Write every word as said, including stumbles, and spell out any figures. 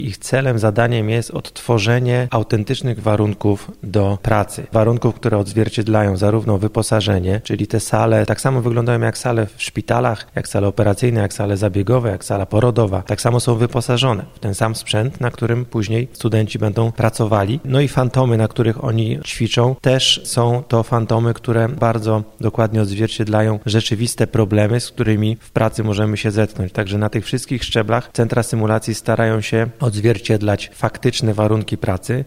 Ich celem, zadaniem jest odtworzenie autentycznych warunków do pracy. Warunków, które odzwierciedlają zarówno wyposażenie, czyli te sale tak samo wyglądają jak sale w szpitalach, jak sale operacyjne, jak sale zabiegowe, jak sala porodowa. Tak samo są wyposażone w ten sam sprzęt, na którym później studenci będą pracowali. No i fantomy, na których oni ćwiczą, też są to fantomy, które bardzo dokładnie odzwierciedlają rzeczywiste problemy, z którymi w pracy możemy się zetknąć. Także na tych wszystkich szczeblach centra symulacji starają się odzwierciedlać faktyczne warunki pracy.